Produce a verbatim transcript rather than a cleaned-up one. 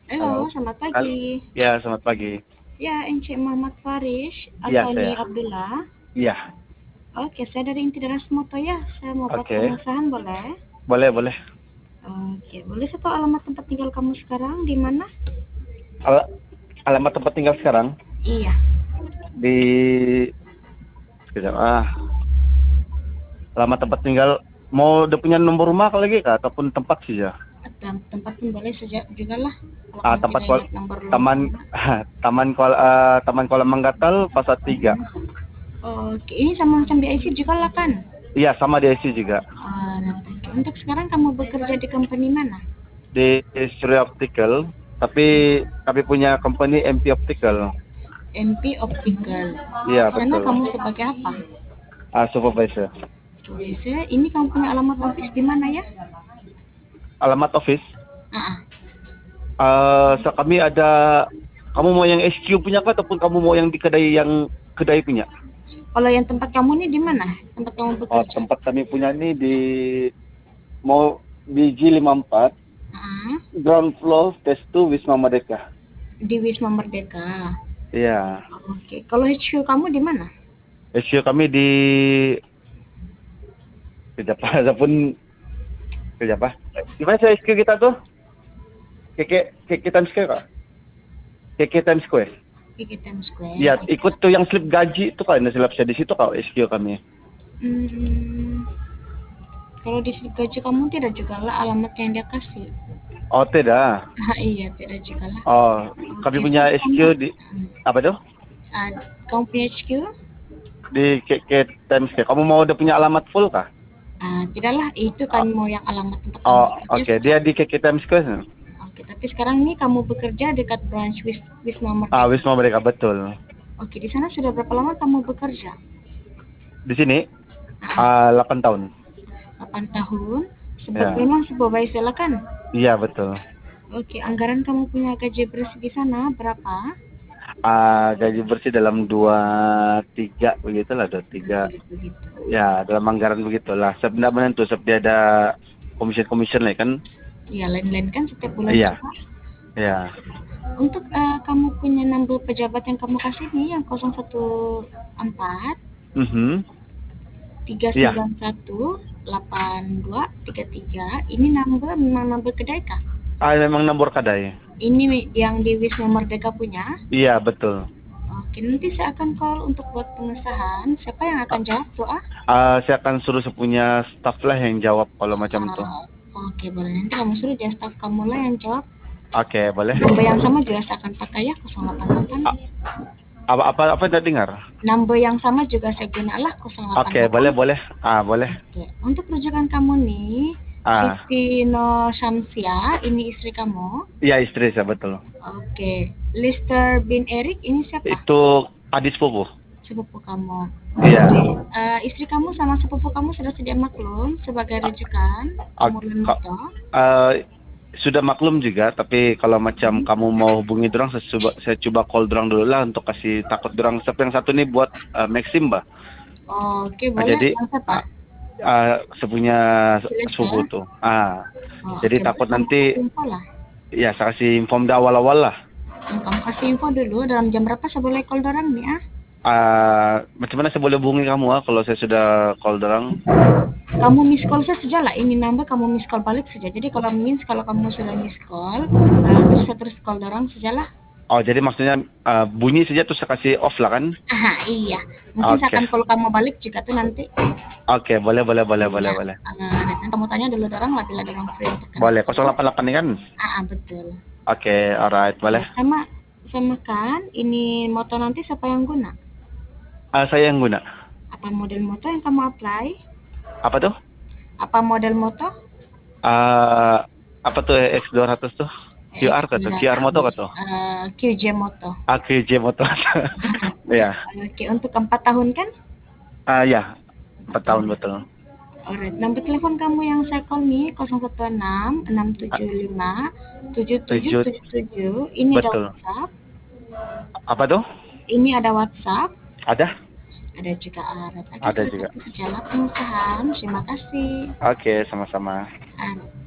Halo, Halo, selamat hal pagi. ya selamat pagi. Ya, Encik Muhammad Farish, Iya Alfani saya. Abdullah. Iya, Oke, saya dari Inti Daras Moto ya. Saya mau buat oke. pengesahan boleh? Boleh boleh. Oke, boleh saya tahu alamat tempat tinggal kamu sekarang di mana? Ala alamat tempat tinggal sekarang Iya, di sekejap, ah, alamat tempat tinggal mau udah punya nomor rumah kali lagi kah ataupun tempat sih ya? tem tempat pun boleh sejak juga lah. Kalau Ah, kamu tempat tidak kol ingat nomor taman rumah. Taman Kol eee, Taman Kolam Manggatal Pasar tiga. Oke, ini sama macam B I C juga lah kan? Iya, sama di I C juga. Ah, nanti. Untuk sekarang kamu bekerja di company mana? Di Surya Optical, tapi kami punya company M P Optical. M P Optical. Iya, Di sana betul. kamu sebagai apa? Ah, supervisor. Bisa, ini kamu punya alamat office di mana ya? Alamat office. Ah, ah. Eh, so kami ada, kamu mau yang H Q punya kah ataupun kamu mau yang di kedai yang kedai punya? Kalau yang tempat kamu nih di mana? Tempat kamu Oh, bekerja? tempat kami punya ini di mau di G lima puluh empat, Ah, ground floor, phase two Wisma Merdeka. di Wisma Merdeka. Iya. Oke. Kalau H Q kamu di mana? H Q kami di kerja apa ataupun kerja apa? Gimana sih H Q kita tuh? K K K K Times Square kah? K K Times Square. Di Times Square. Iya, ikut tuh yang slip gaji itu kan, silap saya di situ kau H Q kami. Hmm, kalau di gaji kamu tidak juga lah alamat yang dia kasih. Oh, tidak. Ah, iya, tidak juga lah. Oh, kami Oke, punya so H Q kamu, di apa tuh? ah, kamu punya H Q? Di K K Times Square. Kamu mau udah punya alamat full kah? Ah, tidaklah, itu kan Oh, mau yang alamat tempat kamu oh, bekerja oke. saja. Dia di K K Times Square. Oke, tapi sekarang nih kamu bekerja dekat branch Wis Wisma Ah, Merdeka. Wisma Merdeka betul. Oke, di sana sudah berapa lama kamu bekerja? Di sini Ah, ah, delapan tahun. delapan tahun. Sebab Ya. memang supervisor lah kan? Iya, betul. Oke, anggaran kamu punya gaji bersih di sana berapa? Ah, gaji bersih dalam dua tiga begitulah, dua tiga. Oke, begitu. Ya, dalam anggaran begitulah. Sebenarnya menentu sebab dia ada commission-commission lah kan. Ya, lain-lain kan setiap bulan Iya, juga. iya. Untuk eh, kamu punya number pejabat yang kamu kasih nih yang nol satu empat Mhm. tiga Iya. sembilan satu delapan dua tiga tiga. Ini number memang number kedai kah? Ah, memang nomor kadai. Ini yang di Wisma Merdeka punya. Iya, betul. Oke, nanti saya akan call untuk buat pengesahan. Siapa yang akan jawab tuh ah? Ah, saya akan suruh sepunya staff lah yang jawab kalau macam itu. Ah, oke, boleh. Nanti kamu suruh dia staff kamu lah yang jawab. Oke, boleh. Number yang sama juga saya akan pakai ya, nol delapan delapan. A- apa apa apa tidak dengar? Number yang sama juga saya gunalah Oke, nol delapan delapan. boleh boleh. Ah, boleh. Oke, untuk rujukan kamu nih, Ah, Siti Nur Syamsia, ini istri kamu. iya istri saya betul. Oke, Lister bin Erik, ini siapa? Itu adik sepupu. Sepupu kamu. Oke, Iya. eh, istri kamu sama sepupu kamu sudah sedia maklum sebagai rujukan Ah, pemulihan ka- motor. eh, sudah maklum juga, tapi kalau macam kamu mau hubungi dorang, saya coba saya coba call dorang dulu lah untuk kasih takut dorang. Siapa yang satu nih buat eh, Maxim, bah. Oke, Ah, boleh. jadi Yang siapa? ah, ah, sepunya Si sepupu Lester. tuh. Ah, Oh, jadi oke, boleh takut kamu nanti kasih info lah. ya saya kasih inform dah awal-awal lah. Hmm, kamu kasih info dulu dalam jam berapa saya boleh call dorang nih ah? Ah, macam mana saya boleh hubungi kamu ah kalau saya sudah call dorang? Kamu miss call saja lah, ini nambah kamu miss call balik saja. Jadi kalau miss kalau kamu sudah miss call, uh, terus saya terus call dorang saja lah. Oh, jadi maksudnya ah, bunyi saja terus saya kasih off lah kan? Aha, iya. Mungkin saya Oke. akan call kamu balik juga tuh nanti. Oke, boleh boleh boleh boleh Iya. boleh. Uh, nanti kamu tanya dulu dorang lah bila dorang free untuk Boleh kenal. nol delapan delapan nih kan? Ah, ah, betul. Oke, alright, Ya, boleh. sama sama kan ini motor nanti siapa yang guna? Ah, saya yang guna. Apa model motor yang kamu apply? Apa tuh? Apa model motor? Ah, apa tuh X dua ratus tuh? Q R kah tuh? Q R moto kah tuh? Uh, Q J Moto. A K J moto. Ya. Oke, untuk empat tahun kan? Ah, ya, empat Empat tahun tahun. betul. Alright, nomor telepon kamu yang saya call nih nol satu enam enam Ah, tujuh lima tujuh tujuh tujuh tujuh tujuh. Ini ada betul. WhatsApp. Apa tuh? Ini ada WhatsApp. Ada? Ada juga Arat. Oke, Ada sudah juga. satu jalan pengusahaan. Terima kasih. Oke, sama-sama. Arat.